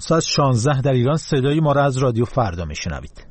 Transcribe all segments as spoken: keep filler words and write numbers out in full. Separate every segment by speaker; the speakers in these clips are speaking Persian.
Speaker 1: ساعت شانزده در ایران صدای ما را از رادیو فردا میشنوید.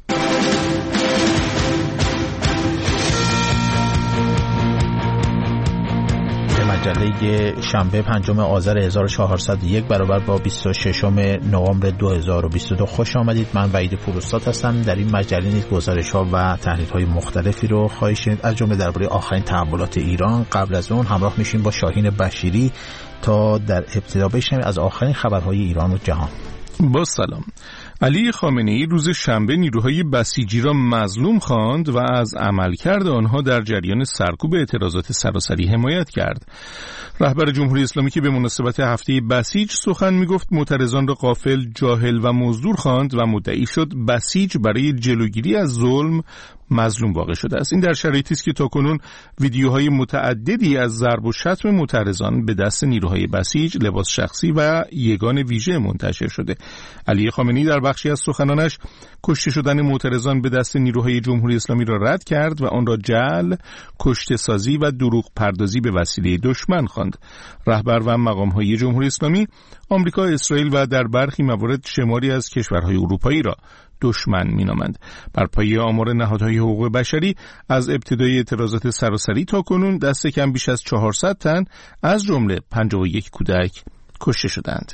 Speaker 1: مجله شنبه پنجم آذر هزار و چهارصد و یک برابر با بیست و ششم نوامبر دو هزار و بیست و دو خوش آمدید. من وحید فروستاد هستم. در این مجله نیز گزارش‌ها و تحلیل‌های مختلفی رو خواهید شنید، از جمله درباره آخرین تحولات ایران. قبل از اون همراه میشیم با شاهین بشیری تا در ابتدا بشنویم از آخرین خبرهای ایران و جهان.
Speaker 2: با سلام. علی خامنه‌ای روز شنبه نیروهای بسیجی را مظلوم خواند و از عملکرد آنها در جریان سرکوب اعتراضات سراسری حمایت کرد. رهبر جمهوری اسلامی که به مناسبت هفته بسیج سخن میگفت، معترضان را غافل، جاهل و مزدور خواند و مدعی شد بسیج برای جلوگیری از ظلم مظلوم واقع شده است. این در شرایطی است که تاکنون ویدیوهای متعددی از ضرب و شتم معترضان به دست نیروهای بسیج، لباس شخصی و یگان ویژه منتشر شده. علی خامنه‌ای در بخشی از سخنانش کشته شدن معترضان به دست نیروهای جمهوری اسلامی را رد کرد و آن را جعل، کشته سازی و دروغ پردازی به وسیله دشمن خواند. رهبر و مقام‌های جمهوری اسلامی آمریکا، اسرائیل و در برخی موارد شماری از کشورهای اروپایی را دشمن مینامند. بر پایه آمار نهادهای حقوق بشری از ابتدای اعتراضات سراسری تا کنون دست کم بیش از چهارصد تن از جمله پنجاه و یک کودک کشته شدند.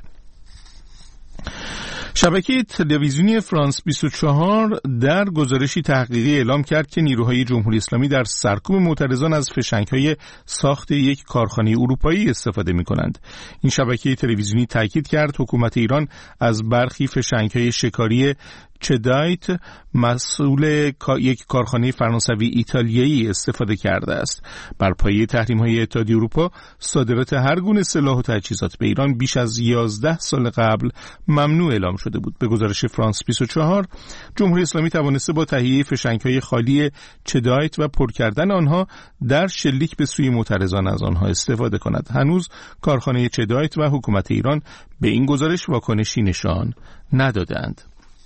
Speaker 2: شبکه تلویزیونی فرانس بیست و چهار در گزارشی تحقیقی اعلام کرد که نیروهای جمهوری اسلامی در سرکوب معترضان از فشنگ‌های ساخت یک کارخانه اروپایی استفاده می‌کنند. این شبکه تلویزیونی تاکید کرد حکومت ایران از برخی فشنگ‌های شکاری چدایت مسئول یک کارخانه فرانسوی ایتالیایی استفاده کرده است. بر پایه تحریم‌های اتحادیه اروپا، صادرات هر گونه سلاح و تجهیزات به ایران بیش از یازده سال قبل ممنوع اعلام شده بود. به گزارش فرانس بیست و چهار، جمهوری اسلامی توانسته با تهیه فشنگ‌های خالی چدایت و پر کردن آنها در شلیک به سوی معترضان از آنها استفاده کند. هنوز کارخانه چدایت و حکومت ایران به این گزارش واکنشی نشان ندادند.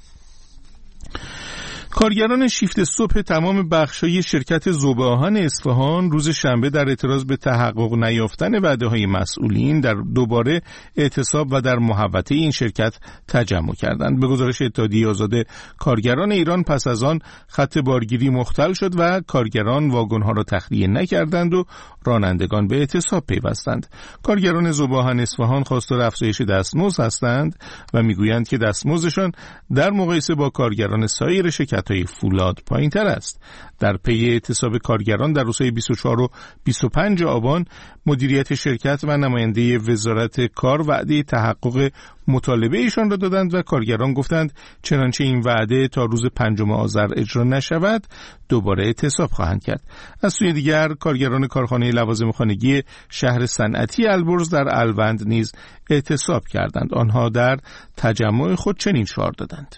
Speaker 2: کارگران شیفت صبح تمام بخش‌های شرکت ذوب آهن اصفهان روز شنبه در اعتراض به تحقق نیافتن وعده‌های مسئولین در دوباره اعتصاب و در محوطه این شرکت تجمع کردند. به گزارش اتحادیه آزاد کارگران ایران، پس از آن خط بارگیری مختل شد و کارگران واگن‌ها را تخلیه نکردند و رانندگان به اعتصاب پیوستند. کارگران ذوب آهن اصفهان خواستار افزایش دستمزد هستند و میگویند که دستمزدشان در مقایسه با کارگران سایر شرکت های فولاد پایین تر است. در پی اعتصاب کارگران در روزهای بیست و چهار و بیست و پنج آبان، مدیریت شرکت و نماینده وزارت کار وعده تحقق مطالبه ایشان را دادند و کارگران گفتند چنانچه این وعده تا روز پنجم آذر اجرا نشود دوباره اعتصاب خواهند کرد. از سوی دیگر کارگران کارخانه لوازم خانگی شهر صنعتی البرز در الوند نیز اعتصاب کردند. آنها در تجمع خود چنین شعار دادند: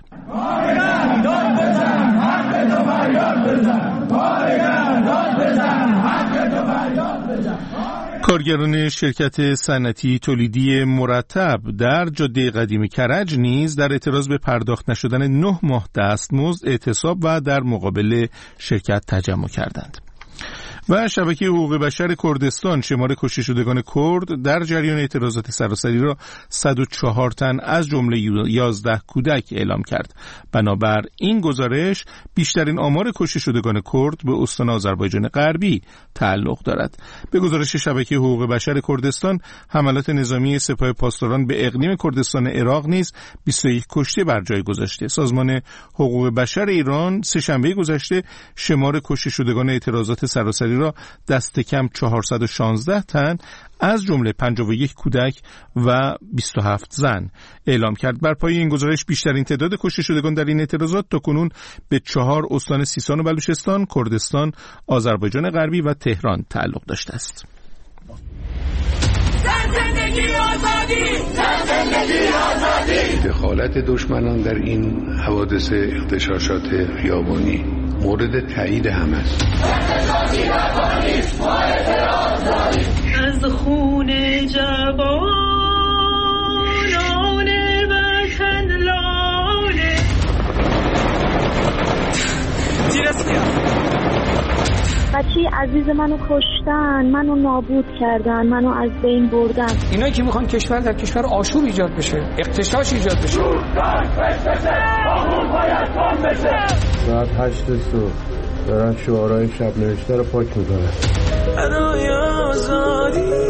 Speaker 2: کارگران شرکت صنعتی تولیدی مرتب در جاده قدیم کرج نیز در اعتراض به پرداخت نشدن نه ماه دستمزد اعتصاب و در مقابل شرکت تجمع کردند. و شبکه حقوق بشر کردستان شمار کشته شدگان کرد در جریان اعتراضات سراسری را صد و چهار تن از جمله یازده کودک اعلام کرد. بنابر این گزارش بیشترین آمار کشته شدگان کرد به استان آذربایجان غربی تعلق دارد. به گزارش شبکه حقوق بشر کردستان، حملات نظامی سپاه پاسداران به اقلیم کردستان عراق نیز بیست و یک کشته بر جای گذاشته. سازمان حقوق بشر ایران سه شنبه گذشته شمار کشته شدگان اعتراضات سراسری را دست کم چهارصد و شانزده تن از جمله پنجاه و یک کودک و بیست و هفت زن اعلام کرد. بر پایه این گزارش بیشترین تعداد کشته شدگان در این اعتراضات تاکنون به چهار استان سیستان و بلوچستان، کردستان، آذربایجان غربی و تهران تعلق داشته است.
Speaker 3: زندگی آزادی، زندگی آزادی. دخالت دشمنان در این حوادث اغتشاشات خیابانی مورد تایید همه است.
Speaker 4: از خون جوانان وطن لاله.
Speaker 5: بچه عزیز منو کشتن، منو نابود کردن، منو از بین بردن.
Speaker 6: اینایی که میخوان کشور در کشور آشوب ایجاد بشه، اغتشاش ایجاد بشه.
Speaker 7: ساعت هشت صبح دارن شعارهای شب نوشته رو پاک میکنن. برای آزادی.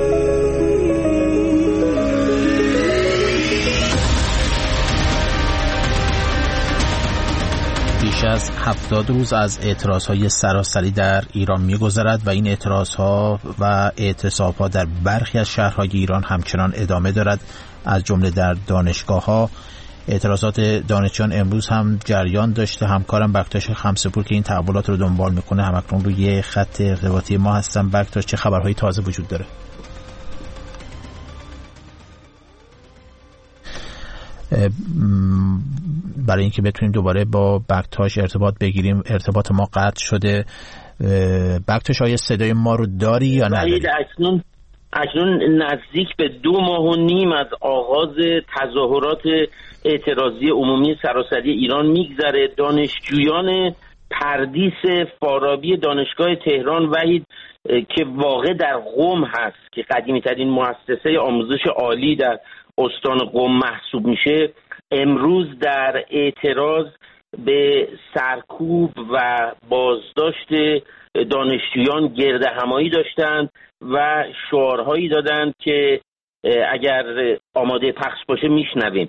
Speaker 1: بیش از هفتاد روز از اعتراضهای سراسری در ایران می‌گذرد و این اعتراضها و اعتصابها در برخی از شهرهای ایران همچنان ادامه دارد، از جمله در دانشگاه‌ها. اعتراضات دانشجویان امروز هم جریان داشته. همکارم بکتاش خمسه‌پور که این تحولات رو دنبال میکنه همکنون روی خط ارتباطی ما هستن. بکتاش، چه خبرهای تازه وجود داره؟ برای اینکه بتونیم دوباره با بکتاش ارتباط بگیریم، ارتباط ما قطع شده. بکتاش، آیا صدای ما رو داری یا نداری؟
Speaker 8: اکنون اکنون نزدیک به دو ماه و نیم از آغاز تظاهرات اعتراضی عمومی سراسری ایران میگذره. دانشجویان پردیس فارابی دانشگاه تهران وحید که واقع در قم هست که قدیمی ترین مؤسسه آموزش عالی در استان قم محسوب میشه، امروز در اعتراض به سرکوب و بازداشت دانشجویان گرد همایی داشتند و شعارهایی دادند که اگر آماده پخش باشه میشنویم.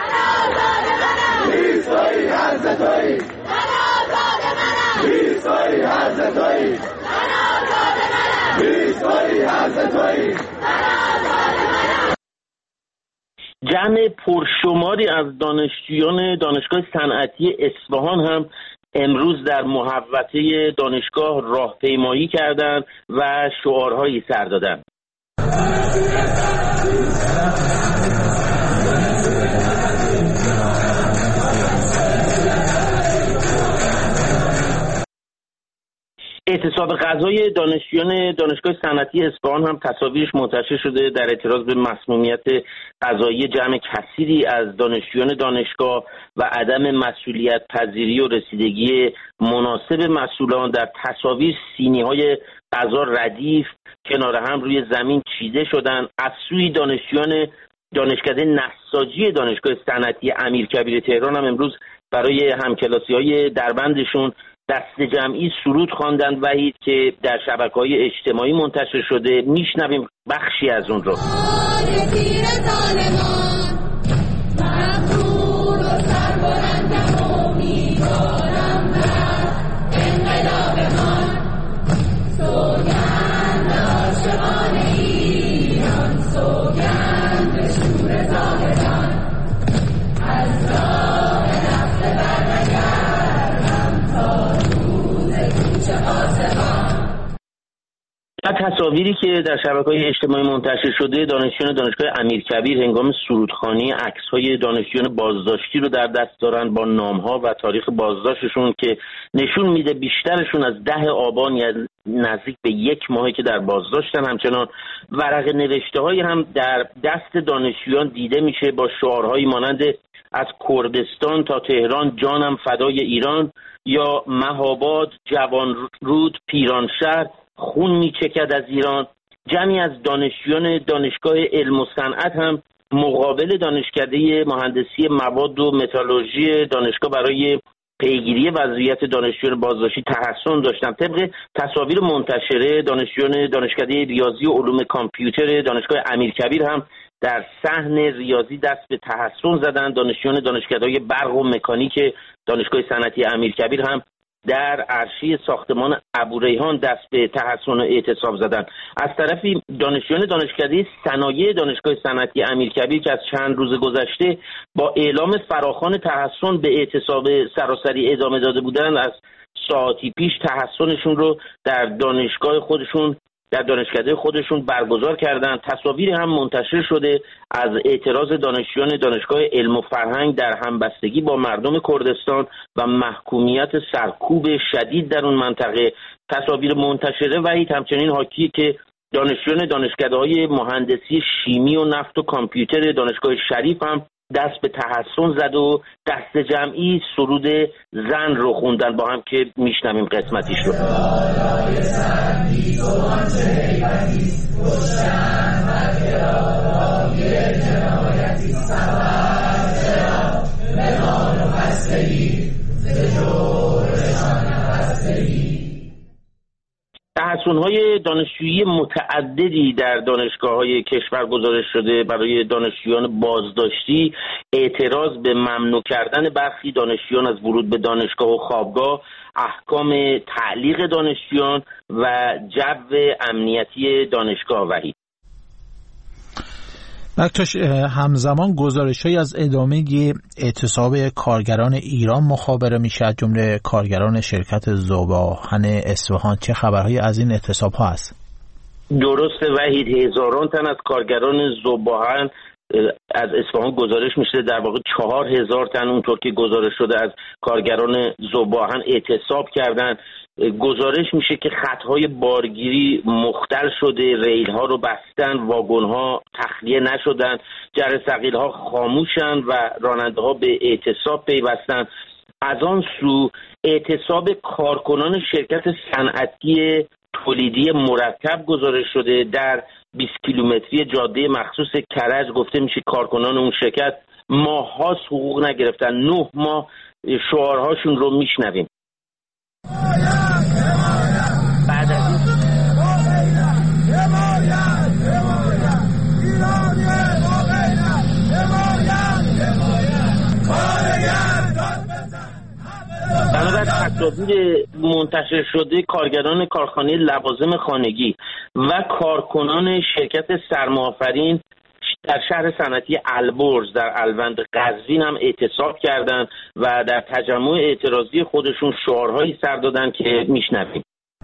Speaker 8: جمع پرشماری از دانشجویان دانشگاه صنعتی اصفهان هم امروز در محوطه دانشگاه راهپیمایی کردند و شعارهایی سر دادند. اعتصاب غذای دانشجویان دانشگاه صنعتی اصفهان هم تصاویرش منتشر شده در اعتراض به مسمومیت غذایی جمع کثیری از دانشجویان دانشگاه و عدم مسئولیت پذیری و رسیدگی مناسب مسئولان. در تصاویر سینی‌های غذا ردیف کنار هم روی زمین چیده شدن. از سوی دانشجویان دانشکده نساجی دانشگاه صنعتی امیرکبیر تهران هم امروز برای همکلاسی‌های دربندشون دست جمعی سرود خواندند وحید که در شبکه‌های اجتماعی منتشر شده. میشنویم بخشی از اون رو. در تصاویری که در شبکه‌های اجتماعی منتشر شده، دانشجویان دانشگاه امیرکبیر هنگام سرودخوانی عکس‌های دانشجویان بازداشتی رو در دست دارن با نام‌ها و تاریخ بازداشتشون که نشون میده بیشترشون از ده آبان یا نزدیک به یک ماهی که در بازداشتن. همچنان ورق نوشته‌هایی هم در دست دانشجویان دیده میشه با شعارهایی مانند از کردستان تا تهران جانم فدای ایران یا مهاباد جوان رود پیرانشهر خون میچکد از ایران. جمعی از دانشجویان دانشگاه علم و صنعت هم مقابل دانشکده مهندسی مواد و متالورژی دانشگاه برای پیگیری وضعیت دانشجویان بازداشتی تحصن داشتند. طبق تصاویر منتشره دانشجویان دانشکده ریاضی و علوم کامپیوتر دانشگاه امیرکبیر هم در صحن ریاضی دست به تحصن زدند. دانشجویان دانشکده‌های برق و مکانیک دانشگاه صنعتی امیرکبیر هم در عرشه ساختمان ابوریحان دست به تحصن و اعتصاب زدند. از طرفی دانشجویان دانشکده صنایع دانشگاه صنعتی امیرکبیر که از چند روز گذشته با اعلام فراخوان تحصن به اعتصاب سراسری ادامه داده بودند، از ساعتی پیش تحصنشون رو در دانشگاه خودشون در دانشکده خودشون برگزار کردند. تصاویری هم منتشر شده از اعتراض دانشجویان دانشگاه علم و فرهنگ در همبستگی با مردم کردستان و محکومیت سرکوب شدید در اون منطقه. تصاویر منتشره و همچنین حاکی که دانشجویان دانشکده‌های مهندسی شیمی و نفت و کامپیوتر دانشگاه شریف هم دست به تحسن زد و دست جمعی سرود زن رو خوندن با هم که میشنویم قسمتیش رو. تحسن‌های دانشجویی متعددی در دانشگاه‌های کشور گزارش شده برای دانشجویان بازداشتی، اعتراض به ممنوع کردن برخی دانشجویان از ورود به دانشگاه و خوابگاه، احکام تعلیق دانشجویان و جو امنیتی دانشگاه وحید.
Speaker 1: بکتاش، همزمان گزارش‌هایی از ادامه اعتصاب کارگران ایران مخابره میشه، جمله کارگران شرکت ذوب‌آهن اصفهان. چه خبرهایی از این اعتصاب‌ها است؟
Speaker 8: درسته وحید، هزاران تن از کارگران ذوب‌آهن از اصفهان گزارش میشه، در واقع چهار هزار تن اونطور که گزارش شده از کارگران ذوب‌آهن اعتصاب کردن. گزارش میشه که خطهای بارگیری مختل شده، ریل ها رو بستن، واگن ها تخلیه نشدن، جره ثقیل ها خاموشن و راننده ها به اعتصاب پیوستن. از آن سو اعتصاب کارکنان شرکت صنعتی تولیدی مرتب گزارش شده در بیست کیلومتری جاده مخصوص کرج. گفته میشه کارکنان اون شرکت ماه‌هاست حقوق نگرفتن. نه ماه شعارهاشون رو میشنویم. بعد از بنابر تصاویر منتشر شده، کارگران کارخانه لوازم خانگی و کارکنان شرکت سرمآفرین در شهر صنعتی البرز در الوند قزوین هم اعتصاب کردند و در تجمع اعتراضی خودشون شعارهایی سر دادن که میشنویم.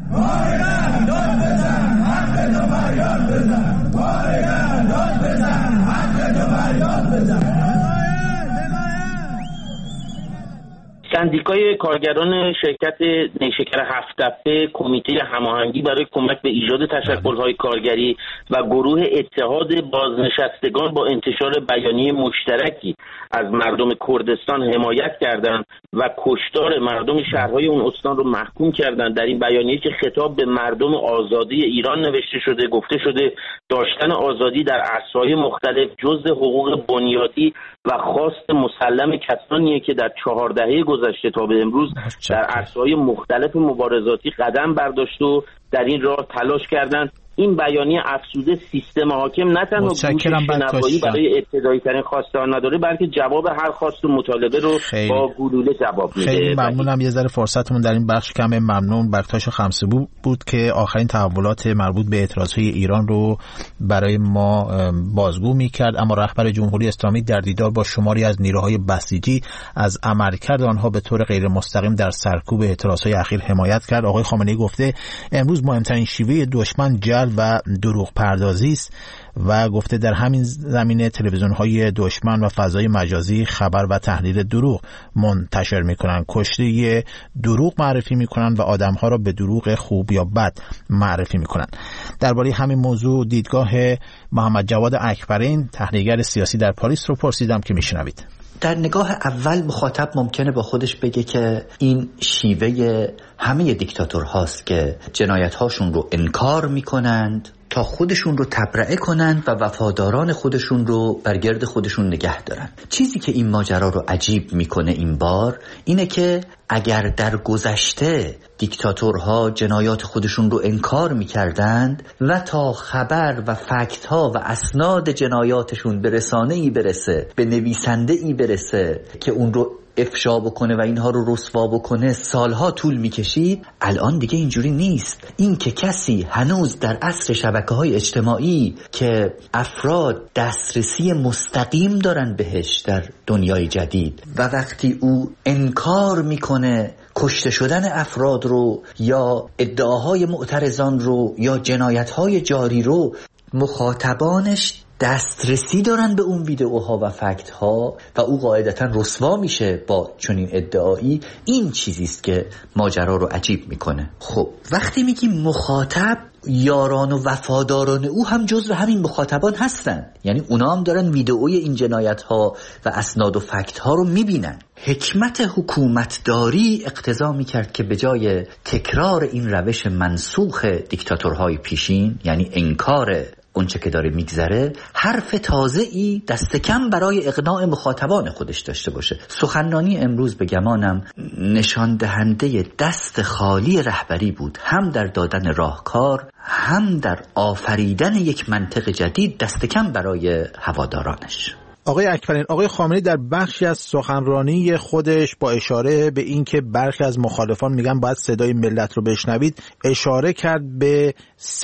Speaker 8: سندیکای کارگران شرکت نیشکر هفت‌تپه، کمیته هماهنگی برای کمک به ایجاد تشکل‌های کارگری و گروه اتحاد بازنشستگان با انتشار بیانیه مشترکی از مردم کردستان حمایت کردند و کشتار مردم شهرهای اون استان رو محکوم کردند. در این بیانیه که خطاب به مردم آزادی ایران نوشته شده، گفته شده داشتن آزادی در عرصه‌های مختلف جزء حقوق بنیادی و خواست مسلم کسانیه که در چهار دهه گذشته تا به امروز در عرصه‌های مختلف مبارزاتی قدم برداشت و در این راه تلاش کردند. این بیانیه افسوده سیستم حاکم نه تنها گوش شنوایی برای ابتدایی ترین خواسته ها نداره، بلکه جواب هر خواست و مطالبه رو خیلی با گلوله جواب میده.
Speaker 1: خیلی ممنونم. یه ذره فرصتمون در این بخش کمه. ممنون. بکتاش خمسه‌بو بود که آخرین تحولات مربوط به اعتراضهای ایران رو برای ما بازگو میکرد. اما رهبر جمهوری اسلامی در دیدار با شماری از نیروهای بسیجی از عملکرد آنها به طور غیر مستقیم در سرکوب اعتراضهای اخیر حمایت کرد. آقای خامنه‌ای گفته امروز مهمترین شیوه دشمن جلب و دروغ پردازی است و گفته در همین زمینه تلویزیون‌های دشمن و فضای مجازی خبر و تحلیل دروغ منتشر می‌کنند، کشتی دروغ معرفی می‌کنند و آدم‌ها را به دروغ خوب یا بد معرفی می‌کنند. درباره همین موضوع دیدگاه محمد جواد اکبرین، تحلیلگر سیاسی در پاریس رو پرسیدم که میشنوید.
Speaker 9: در نگاه اول مخاطب ممکنه با خودش بگه که این شیوه همه دیکتاتورهاست که جنایت‌هاشون رو انکار می‌کنند تا خودشون رو تبرئه کنند و وفاداران خودشون رو بر گرد خودشون نگه دارن. چیزی که این ماجرا رو عجیب میکنه این بار اینه که اگر در گذشته دیکتاتورها جنایات خودشون رو انکار میکردند و تا خبر و فکت‌ها و اسناد جنایاتشون به رسانه‌ای برسه، به نویسنده‌ای برسه که اون رو افشا بکنه و اینها رو رسوا بکنه، سالها طول میکشید. الان دیگه اینجوری نیست. این که کسی هنوز در عصر شبکه‌های اجتماعی که افراد دسترسی مستقیم دارن بهش در دنیای جدید و وقتی او انکار میکنه کشته شدن افراد رو یا ادعاهای معترضان رو یا جنایت‌های جاری رو، مخاطبانش دسترسی دارن به اون ویدئوها و فکت ها و او قاعدتا رسوا میشه با چنین ادعایی، این چیزی است که ماجرا رو عجیب میکنه. خب وقتی میگیم مخاطب، یاران و وفاداران او هم جزو همین مخاطبان هستن، یعنی اونا هم دارن ویدئوی این جنایت ها و اسناد و فکت ها رو میبینن. حکمت حکومتداری اقتضا میکرد که به جای تکرار این روش منسوخ دیکتاتورهای پیشین، یعنی انکار اونچه که داره میگذره، حرف تازه‌ای دست کم برای اقناع مخاطبان خودش داشته باشه. سخنرانی امروز به گمانم نشان دهنده دست خالی رهبری بود، هم در دادن راهکار، هم در آفریدن یک منطق جدید دست کم برای هوادارانش.
Speaker 1: آقای اکبرین، آقای خامنه‌ای در بخشی از سخنرانی خودش با اشاره به این که برخی از مخالفان میگن باید صدای ملت رو بشنوید، اشاره کرد به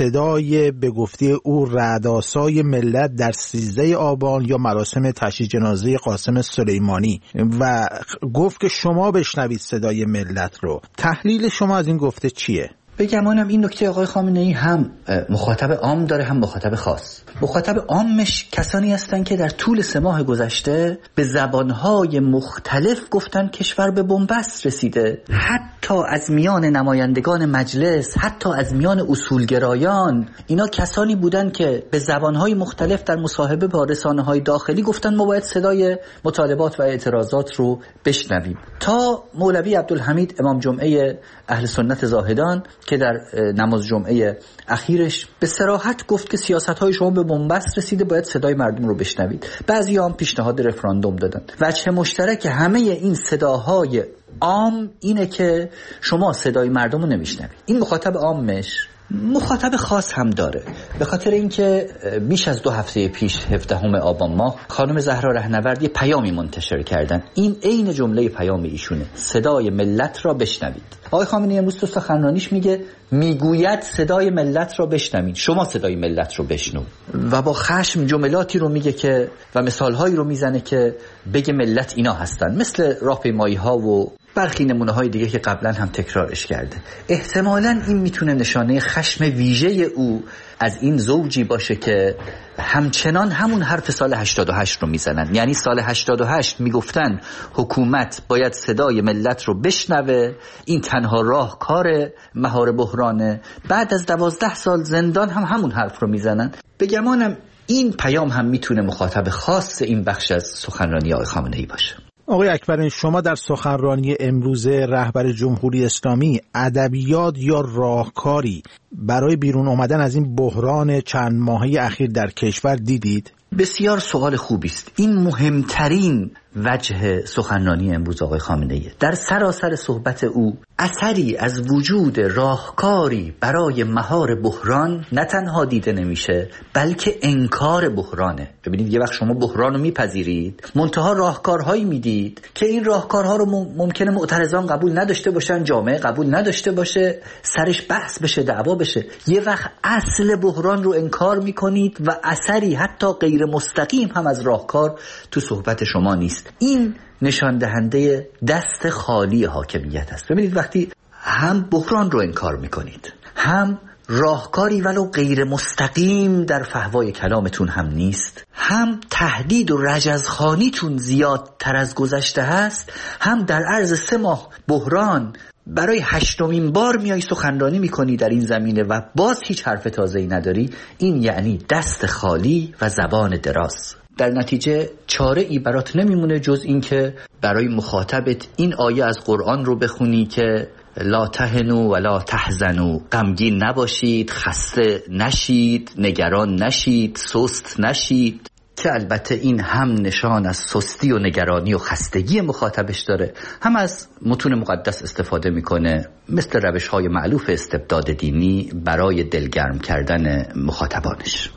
Speaker 1: صدای به گفته او رعدآسای ملت در سیزده آبان یا مراسم تشییع جنازه قاسم سلیمانی و گفت که شما بشنوید صدای ملت رو. تحلیل شما از این گفته چیه؟
Speaker 9: بگمانم این نکته آقای خامنه‌ای هم مخاطب عام داره هم مخاطب خاص. مخاطب عامش کسانی هستند که در طول سه ماه گذشته به زبانهای مختلف گفتن کشور به بنبست رسیده، حتی از میان نمایندگان مجلس، حتی از میان اصولگرایان. اینا کسانی بودن که به زبانهای مختلف در مصاحبه با رسانه‌های داخلی گفتن ما باید صدای مطالبات و اعتراضات رو بشنویم، تا مولوی عبدالحمید امام جمعه اهل سنت زاهدان که در نماز جمعه اخیرش به صراحت گفت که سیاست‌های شما به بنبست رسیده، باید صدای مردم رو بشنوید. بعضی‌ها هم پیشنهاد رفراندوم دادن. وجه مشترک همه این صداهای عام اینه که شما صدای مردم رو نمیشنوید. این مخاطب عامش. مخاطب خاص هم داره، به خاطر اینکه بیش از دو هفته پیش هفدهم آبان ماه خانم زهرا رهنورد یه پیامی منتشر کردن. این عین جمله پیام ایشونه، صدای ملت را بشنوید. آقای خامنه‌ای امروز تو سخنرانیش میگه، میگوید صدای ملت را بشنوید، شما صدای ملت رو بشنو، و با خشم جملاتی رو میگه که و مثالهایی رو میزنه که بگه ملت اینا هستن، مثل راهپیمایی ها و برخی نمونه های دیگه که قبلا هم تکرارش کرده. احتمالاً این میتونه نشانه خشم ویژه او از این زوجی باشه که همچنان همون حرف سال هشتاد و هشت رو میزنن. یعنی سال هشتاد و هشت میگفتن حکومت باید صدای ملت رو بشنوه، این تنها راه کار مهار بحرانه. بعد از دوازده سال زندان هم همون حرف رو میزنن. به گمانم این پیام هم میتونه مخاطب خاص این بخش از سخنرانی آقای خامنه‌ای باشه.
Speaker 1: آقای اکبرین، شما در سخنرانی امروز رهبر جمهوری اسلامی ادبیات یا راهکاری برای بیرون آمدن از این بحران چند ماهه اخیر در کشور دیدید؟
Speaker 9: بسیار سوال خوبی است. این مهمترین وجه سخنرانی امروز آقای خامنه‌ای. در سراسر صحبت او اثری از وجود راهکاری برای مهار بحران نه تنها دیده نمیشه، بلکه انکار بحرانه. ببینید یه وقت شما بحران رو میپذیرید، منتها راهکارهایی میدید که این راهکارها رو ممکنه معترضان قبول نداشته باشن، جامعه قبول نداشته باشه، سرش بحث بشه، دعوا بشه. یه وقت اصل بحران رو انکار میکنید و اثری حتی غیر مستقیم هم از راهکار تو صحبت شما نیست. این نشان دهنده دست خالی حاکمیت است. ببینید وقتی هم بحران رو انکار میکنید، هم راهکاری ولو غیر مستقیم در فحوای کلامتون هم نیست، هم تهدید و رجزخوانیتون زیادتر از گذشته هست، هم در عرض سه ماه بحران برای هشتمین بار میای سخنرانی میکنی در این زمینه و باز هیچ حرف تازه‌ای نداری، این یعنی دست خالی و زبان دراز. در نتیجه چاره ای برات نمیمونه جز این که برای مخاطبت این آیه از قرآن رو بخونی که لا تهنوا ولا تحزنوا، غمگین نباشید، خسته نشید، نگران نشید، سست نشید، که البته این هم نشان از سستی و نگرانی و خستگی مخاطبش داره، هم از متون مقدس استفاده میکنه مثل روش‌های معلوف استبداد دینی برای دلگرم کردن مخاطبانش.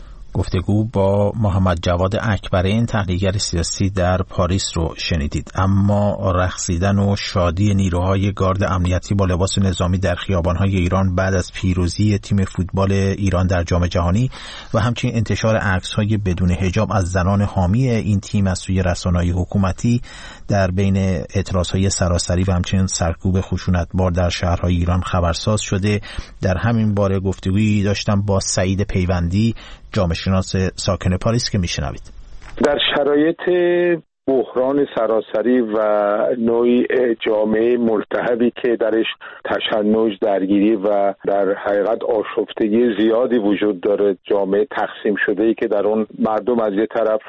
Speaker 1: گفتگو با محمد جواد اکبرین، تحلیلگر سیاسی در پاریس رو شنیدید. اما رقصیدن و شادی نیروهای گارد امنیتی با لباس نظامی در خیابان‌های ایران بعد از پیروزی تیم فوتبال ایران در جام جهانی و همچنین انتشار عکس‌های بدون حجاب از زنان حامی این تیم از سوی رسانه‌های حکومتی در بین اعتراض‌های سراسری و همچنین سرکوب خشونتبار در شهرهای ایران خبرساز شده. در همین باره گفتگویی داشتم با سعید پیوندی، جامعه شناس ساکن پاریس که میشنوید.
Speaker 3: در شرایط بحران سراسری و نوعی جامعه ملتهبی که درش تشنج، درگیری و در حقیقت آشفتگی زیادی وجود داره، جامعه تقسیم شده ای که در اون مردم از یه طرف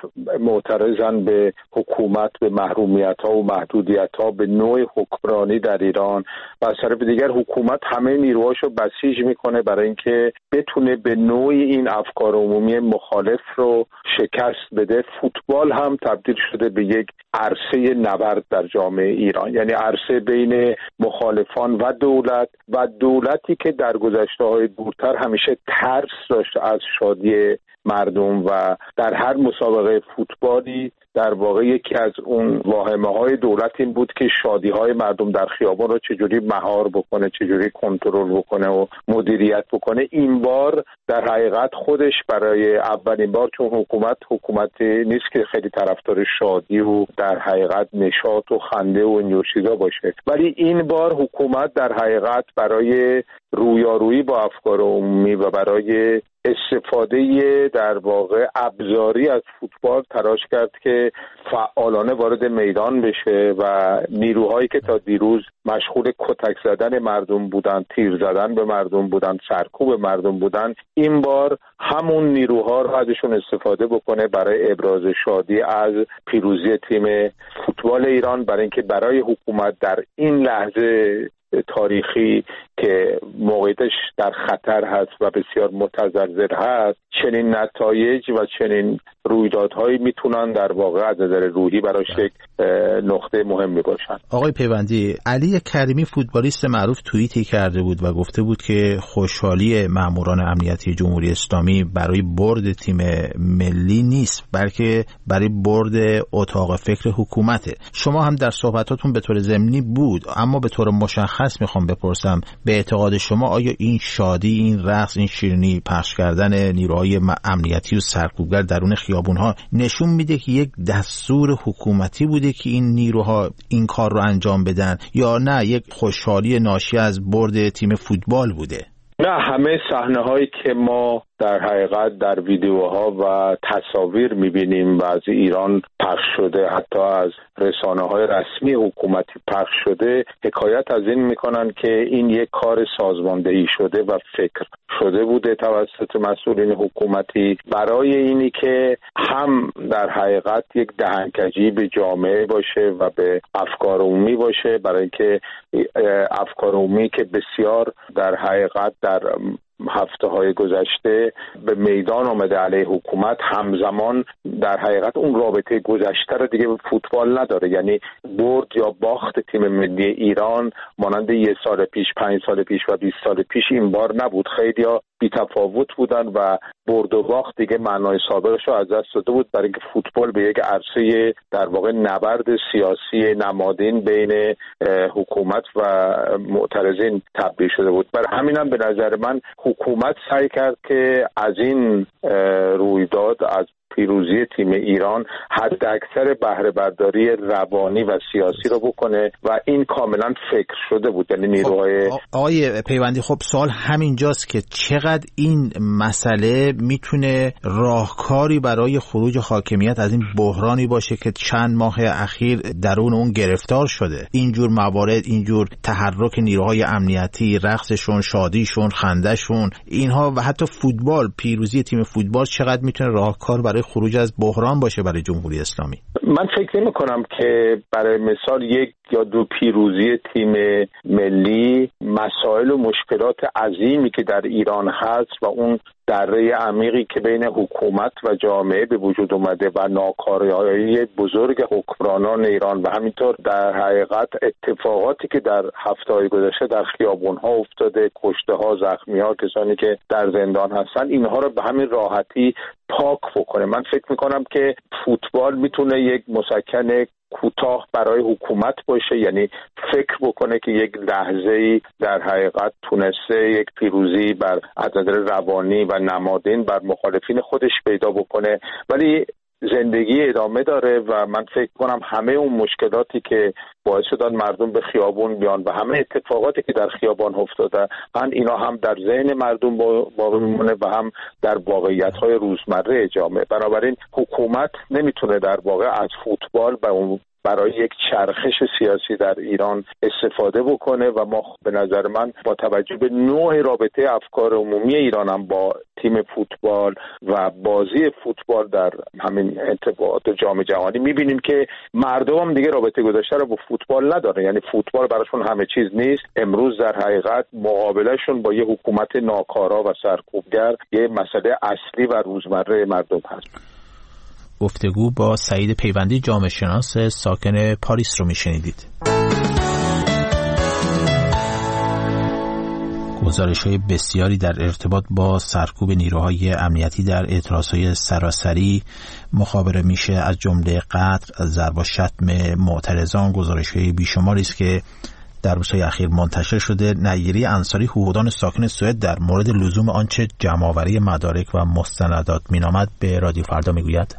Speaker 3: معترضن به حکومت، به محرومیت ها و محدودیت ها، به نوع حکمرانی در ایران، و از طرف دیگر حکومت همه نیروهاشو بسیج میکنه برای اینکه بتونه به نوعی این افکار عمومی مخالف رو شکست بده. فوتبال هم تبدیل شده به یک عرصه نبرد در جامعه ایران، یعنی عرصه بین مخالفان و دولت و دولتی که در گذشته‌های دورتر همیشه ترس داشت از شادی مردم و در هر مسابقه فوتبالی در واقع یکی از اون واهمه‌های دولت این بود که شادی‌های مردم در خیابان رو چجوری مهار بکنه، چجوری کنترل بکنه و مدیریت بکنه. این بار در حقیقت خودش برای اولین بار، چون حکومت حکومتی نیست که خیلی طرفدار شادی و در حقیقت نشاط و خنده و این چیزا باشه، ولی این بار حکومت در حقیقت برای رویارویی با افکار عمومی و برای استفاده در واقع ابزاری از فوتبال تلاش کرد که فعالانه وارد میدان بشه و نیروهایی که تا دیروز مشغول کتک زدن مردم بودن، تیر زدن به مردم بودن، سرکوب مردم بودن، این بار همون نیروها رو ازشون استفاده بکنه برای ابراز شادی از پیروزی تیم فوتبال ایران، برای اینکه برای حکومت در این لحظه تاریخی که موقعیتش در خطر هست و بسیار متزلزل هست، چنین نتایج و چنین رویدادهایی میتونن در واقع از نظر روحی براش یک نقطه مهمی باشن.
Speaker 1: آقای پیوندی، علی کریمی فوتبالیست معروف توییتی کرده بود و گفته بود که خوشحالی ماموران امنیتی جمهوری اسلامی برای برد تیم ملی نیست، بلکه برای برد اتاق فکر حکومته. شما هم در صحبتاتون به طور ضمنی بود، اما به طور مشخص میخوام بپرسم، به اعتقاد شما آیا این شادی، این رقص، این شیرینی پخش کردن نیروهای امنیتی و سرکوبگر درون خیابون‌ها نشون میده که یک دستور حکومتی بوده که این نیروها این کار رو انجام بدن، یا نه یک خوشحالی ناشی از برد تیم فوتبال بوده؟
Speaker 3: نه، همه صحنه‌هایی که ما در حقیقت در ویدیوها و تصاویر می‌بینیم و از ایران پخش شده، حتی از رسانه‌های رسمی حکومتی پخش شده، حکایت از این می‌کنن که این یک کار سازماندهی شده و فکر شده بوده توسط مسئولین حکومتی برای اینی که هم در حقیقت یک دهنکجی به جامعه باشه و به افکار عمومی باشه، برای اینکه افکار عمومی که بسیار در حقیقت در هفته های گذشته به میدان آمده علیه حکومت، همزمان در حقیقت اون رابطه گذشته رو دیگه به فوتبال نداره. یعنی برد یا باخت تیم ملی ایران مانند یه سال پیش، پنج سال پیش و بیست سال پیش این بار نبود. خیلی ها بی تفاوت بودن و برد و باخت دیگه معنای سابقش رو از دست داده بود، برای اینکه فوتبال به یک عرصه در واقع نبرد سیاسی نمادین بین حکومت و معترضین تبدیل شده بود. برای همینم به نظر من حکومت سعی کرد که از این رویداد، از پیروزی تیم ایران، حد اکثر بهره برداری روانی و سیاسی رو بکنه و این کاملا فکر شده بود. یعنی نیروهای
Speaker 1: آقای پیوندی، خب سوال همینجاست که چقدر این مسئله میتونه راهکاری برای خروج حاکمیت از این بحرانی باشه که چند ماه اخیر درون اون گرفتار شده. اینجور موارد، اینجور تحرک نیروهای امنیتی، رقصشون، شادیشون، خندهشون، اینها و حتی فوتبال، پیروزی تیم فوتبال، چقدر میتونه راهکار برای خروج از بحران باشه برای جمهوری اسلامی؟
Speaker 3: من فکر نمی کنم که برای مثال یک یا دو پیروزی تیم ملی مسائل و مشکلات عظیمی که در ایران هست و اون دره عمیقی که بین حکومت و جامعه به وجود اومده و ناکارایی بزرگ حکمرانان ایران و همینطور در حقیقت اتفاقاتی که در هفته‌های گذشته در خیابون‌ها افتاده، کشته‌ها، زخمی‌ها، کسانی که در زندان هستن، اینها رو به همین راحتی پاک بکنه. من فکر می‌کنم که فوتبال میتونه یک مسکن کوتاه برای حکومت باشه، یعنی فکر بکنه که یک لحظه‌ای در حقیقت تونسته یک پیروزی بر از نظر روانی و نمادین بر مخالفین خودش پیدا بکنه، ولی زندگی ادامه داره و من فکر کنم همه اون مشکلاتی که باعث شدن مردم به خیابون بیان و همه اتفاقاتی که در خیابان افتاده من اینا هم در ذهن مردم باقی میمونه و هم در واقعیت‌های روزمره جامعه. بنابراین حکومت نمیتونه در واقع از فوتبال به اون برای یک چرخش سیاسی در ایران استفاده بکنه و ما به نظر من با توجه به نوع رابطه افکار عمومی ایران هم با تیم فوتبال و بازی فوتبال در همین ارتباطات جام جهانی میبینیم که مردم هم دیگه رابطه گذشته رو با فوتبال نداره، یعنی فوتبال براشون همه چیز نیست. امروز در حقیقت مقابلهشون با یه حکومت ناکارا و سرکوبگر یه مسئله اصلی و روزمره مردم هست.
Speaker 1: گفتگو با سعید پیوندی جامعه شناس ساکن پاریس رو میشنیدید. گزارش‌های بسیاری در ارتباط با سرکوب نیروهای امنیتی در اعتراضهای سراسری مخابره میشه، از جمله قتل، ضرب و شتم معترضان. گزارش‌های بیشماری است که در روزهای اخیر منتشر شده. نیری انصاری حقوقدان ساکن سوئد در مورد لزوم آنچه جمع‌آوری مدارک و مستندات مینامد به رادیو فردا میگوید.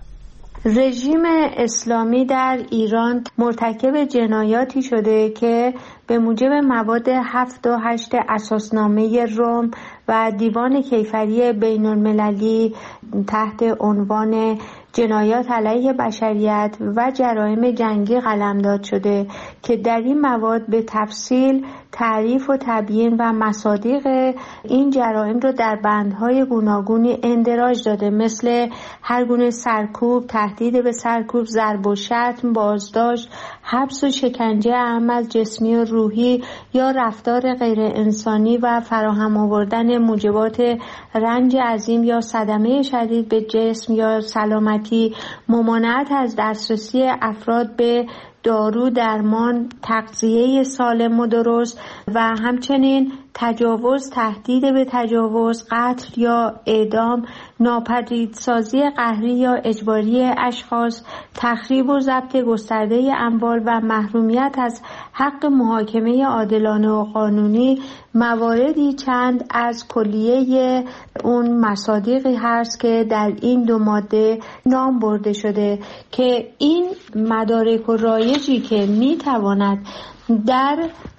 Speaker 10: رژیم اسلامی در ایران مرتکب جنایاتی شده که به موجب مواد هفت و هشت اساسنامه روم و دیوان کیفری بین المللی تحت عنوان جنایات علیه بشریت و جرایم جنگی قلمداد شده که در این مواد به تفصیل تعریف و تبیین و مصادیق این جرایم رو در بندهای گوناگونی اندراج داده، مثل هر گونه سرکوب، تهدید به سرکوب، ضرب و شتم، بازداشت، حبس و شکنجه اعم از جسمی و روحی یا رفتار غیر انسانی و فراهم آوردن موجبات رنج عظیم یا صدمه شدید به جسم یا سلامتی، ممانعت از دسترسی افراد به دارو، درمان، تغذیه سالم و درست و همچنین تجاوز، تهدید به تجاوز، قتل یا اعدام، ناپدیدسازی قهری یا اجباری اشخاص، تخریب و ضبط گسترده اموال و محرومیت از حق محاکمه عادلانه و قانونی مواردی چند از کلیه اون مصادیقی هست که در این دو ماده نام برده شده که این مدارک و رایجی که میتواند در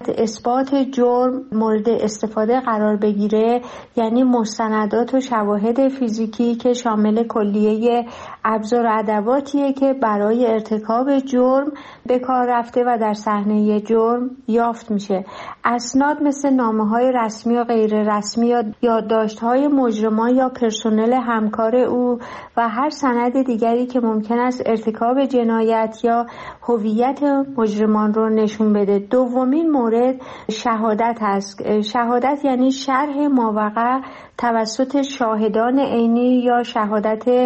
Speaker 10: اثبات جرم مورد استفاده قرار بگیره، یعنی مستندات و شواهد فیزیکی که شامل کلیه ابزار و ادواتیه که برای ارتکاب جرم به کار رفته و در صحنه جرم یافت میشه. اسناد مثل نامه‌های رسمی و غیر رسمی یا یادداشت‌های مجرمان یا پرسنل همکار او و هر سند دیگری که ممکن است ارتکاب جنایت یا هویت مجرمان رو نشون بده. دومین مورد شهادت است. شهادت یعنی شرح ماوقع توسط شاهدان عینی یا شهادت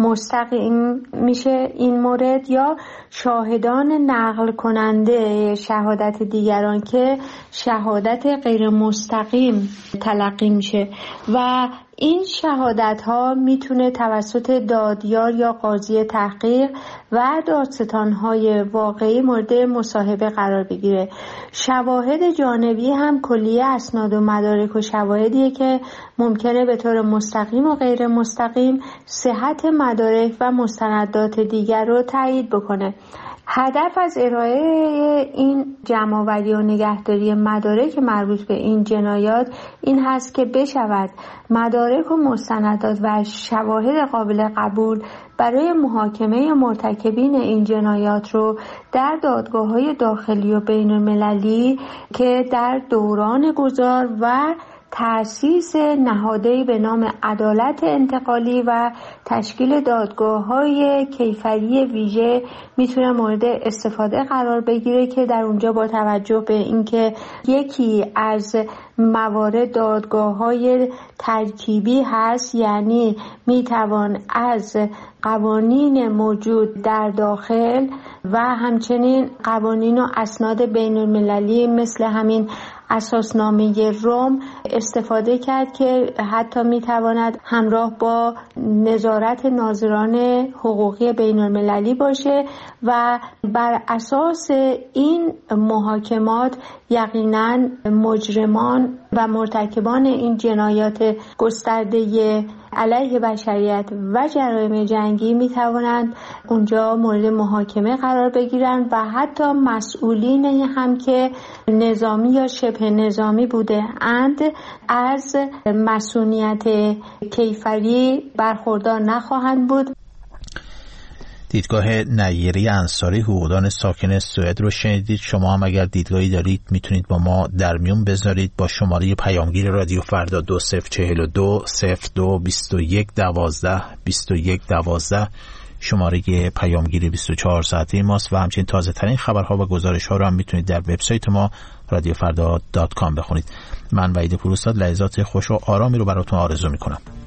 Speaker 10: مستقیم میشه این مورد، یا شاهدان نقل کننده شهادت دیگران که شهادت غیر مستقیم تلقی میشه و این شهادت ها میتونه توسط دادیار یا قاضی تحقیق و دادستان های واقعی مورد مصاحبه قرار بگیره. شواهد جانبی هم کلیه اسناد و مدارک و شواهدیه که ممکنه به طور مستقیم و غیر مستقیم صحت مدارک و مستندات دیگر رو تایید بکنه. هدف از ارائه این جمع‌آوری و نگهداری مدارک مربوط به این جنایات این هست که بشود مدارک و مستندات و شواهد قابل قبول برای محاکمه مرتکبین این جنایات رو در دادگاه‌های داخلی و بین‌المللی که در دوران گذار و تأسیس نهاده‌ای به نام عدالت انتقالی و تشکیل دادگاه‌های کیفری ویژه میتونه مورد استفاده قرار بگیره که در اونجا با توجه به اینکه یکی از موارد دادگاه‌های ترکیبی هست، یعنی میتوان از قوانین موجود در داخل و همچنین قوانین و اسناد بین‌المللی مثل همین اساسنامه روم استفاده کرد که حتی میتواند همراه با نظارت ناظران حقوقی بین‌المللی باشه و بر اساس این محاکمات یقیناً مجرمان و مرتکبان این جنایات گسترده علیه بشریت و جرایم جنگی می توانند اونجا مورد محاکمه قرار بگیرند و حتی مسئولین هم که نظامی یا شبه نظامی بوده اند از مسئولیت کیفری برخوردار نخواهند بود.
Speaker 1: دیدگاه نیری انصاری، حقوقدان ساکن سوئد رو شنیدید. شما هم اگر دیدگاهی دارید میتونید با ما در میون بذارید با شماره پیامگیر رادیو فردا دو صفر چهل و دو صفر دو بیست و یک دوازده بیست و یک دوازده شماره پیامگیری بیست و چهار ساعته ماست و همچنین تازه ترین خبرها و گزارش ها رو هم میتونید در وبسایت ما رادیو فردا دات کام بخونید. من وحید پوروزاد لحظات خوش و آرامی رو براتون آرزو میکنم.